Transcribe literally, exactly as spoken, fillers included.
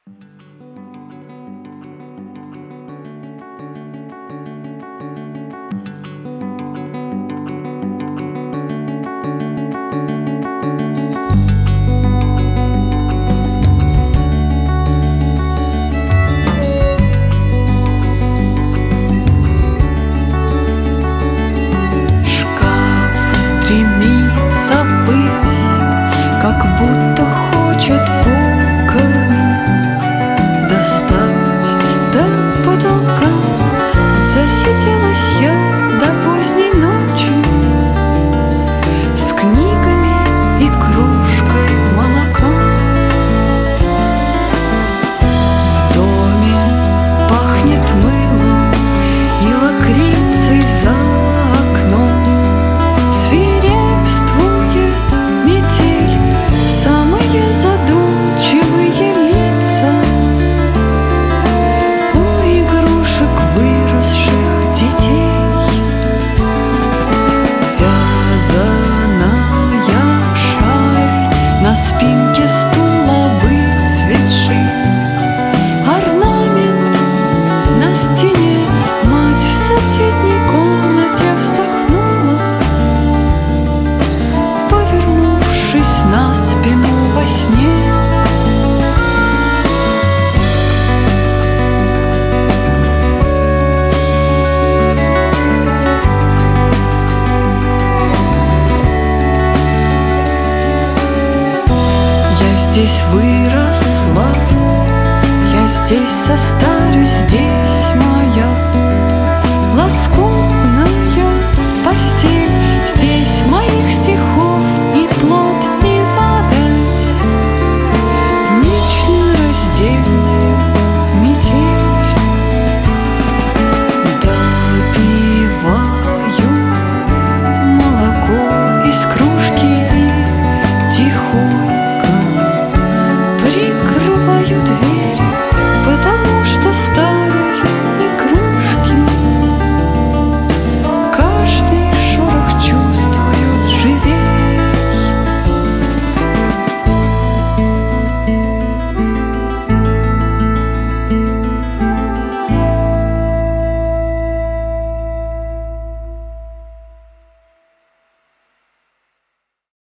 Стремится ввысь, как будто хочет полками достать до потолка. Засиделась я до поздней ночи с книгами и кружкой молока. В доме пахнет мылом и лакрицей за окном. Самые задумчивые лица у игрушек выросших детей. Вязаная шаль на спинке стула выцветший, орнамент на стене. Мать в соседней комнате вздохнула, повернувшись на спину во сне. Я здесь выросла, я здесь состарюсь, здесь